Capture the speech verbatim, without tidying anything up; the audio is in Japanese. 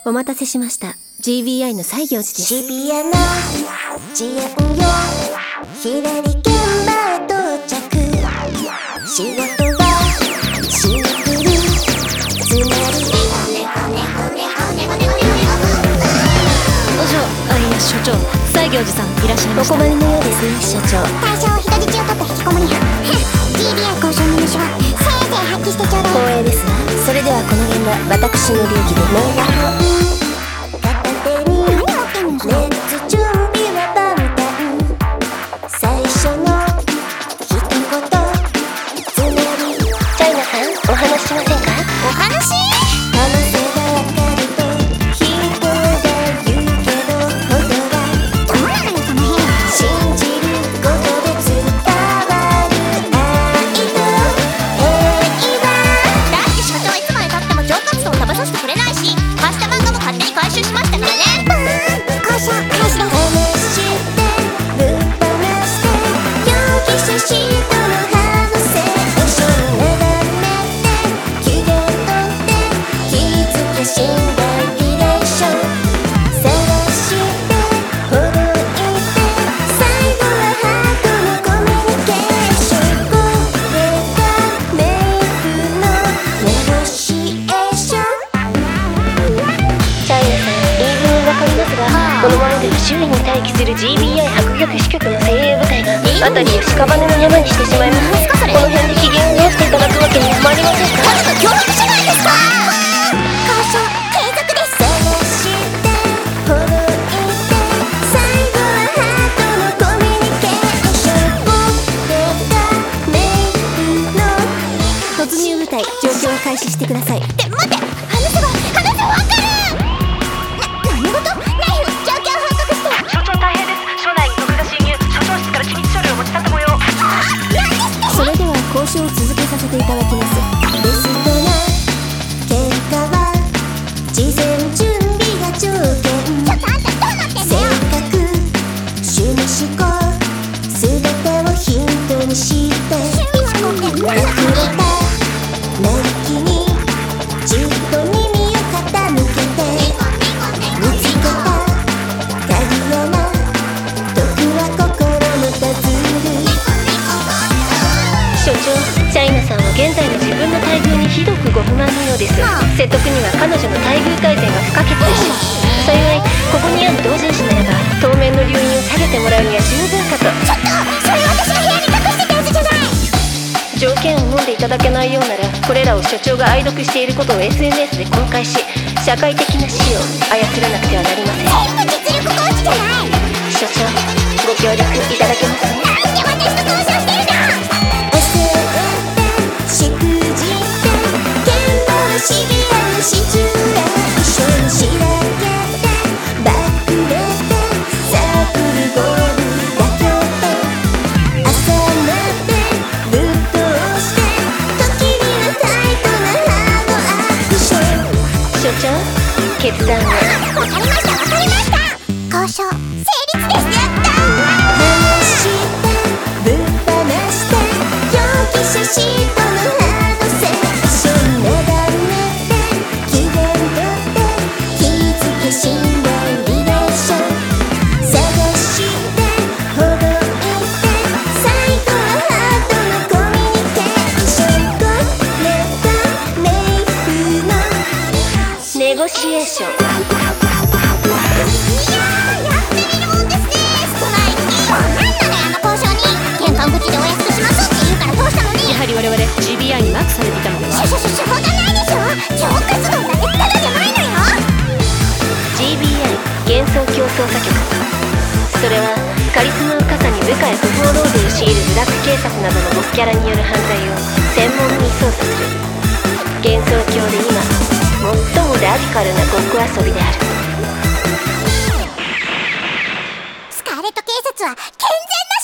お待たせしました。 ジービーアイ の西行寺です。 シビアな遅延よ、左現場へ到着。仕事はシンプル、つまりお嬢、あ、いや所長、西行寺さんいらっしゃいました。お困りのようですね、所長。 対象を人質を取った引きこもり犯。ジービーアイ 交渉の優勝はせいぜい発揮してちょうだい。 光栄ですわ。それではこの現場、私の流儀でメガホン片手にレッツ準備は万端。最初の一言つまりチャイナさん、お話ししませんか？ お話？話せばわかると人が言うけど本当はどうなのよその辺。信じることで伝わる愛と平和。だって社長いつまでたっても上活動を食べさせてくれないし、貸した漫画も勝手に回収しましたからね。交渉開始です。話してぶっ放して容疑者シートの反省をしながめて機嫌取って気づけ信頼リレーション探してほどいて最後はハートのコミュニケーション。これがメイクのネゴシエーション。 チャイナさん、言い分はわかりますが、このままでは周囲に待機する ジービーアイ 迫力支局の精鋭部隊が辺りを屍の山にしてしまいます。この辺で機嫌を直していただくわけにはまいりませんか？ ただの脅迫じゃないですか。交渉継続です。探してほどいて最後はハートのコミュニケーション。これがメイクの突入部隊、状況を開始してください。 って待って、話せば話せばわかる。な、何事？ナイフ、状況報告して。 所長大変です。署内に毒が侵入。所長室から機密書類を持ち去った模様。 それでは交渉を続けさせていただきます。 ベストな結果は事前準備が条件。ちょっとあんたどうなってんのよ。性格、趣味思考、すべてをヒントにして隠れたなりきにじっと耳を傾けて見つけた鍵山毒は心のパズル。 所長、チャイナさんは現在の自分の待遇にひどくご不満のようです。説得には彼女の待遇改善が不可欠です。幸いここにある同人誌ならば当面の留飲を下げてもらうには十分かと。 ちょっとそれ私が部屋に隠してたやつじゃない。 条件を飲んでいただけないようなら、これらを所長が愛読していることを エスエヌエス で公開し、社会的な死を操らなくてはなりません。 全部実力行使じゃない。 所長、ご協力いただけますね。 なんで私と交渉してるの。焦ってしくじって現場のシビアなシチュエーション。しらけてバックれてサークルゴール妥協って朝までぶっ通して時にはタイトなハードアクション。 所長、決断を。 わかりましたわかりました。交渉成立です。やったー。話してぶっ放して容疑者シートのハードセクション。なだめて機嫌取って気づけ信頼リレーション探してほどいて最後はハートのコミュニケーション。これがメイクのネゴシエーション。 いやー、やってみるもんですね。ストライキ。なんなのよあの交渉に。玄関口でお約束しますって言うから通したのに。 やはり我々 ジービーアイ にマークされていたのでは？ しょしょしょしょうがないでしょ。超活動だってただじゃないのよ。 ジービーアイ 幻想郷捜査局。それはカリスマを傘に部下へ不法労働を強いるブラック警察などのボスキャラによる犯罪を専門に捜査する幻想郷で今最もラディカルなごっこ遊びである。 スカーレット警察は健全な